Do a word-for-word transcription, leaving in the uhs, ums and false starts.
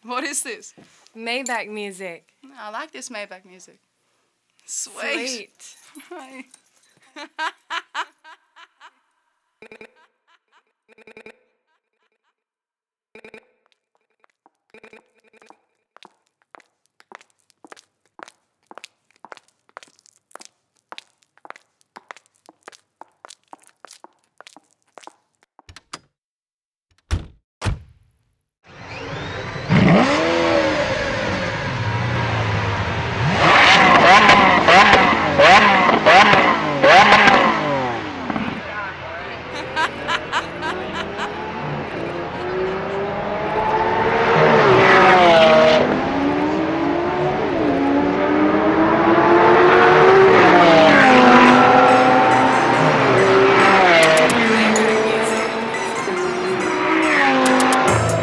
What is this? Maybach music. I like this Maybach music. Sweet. Sweet. Hi.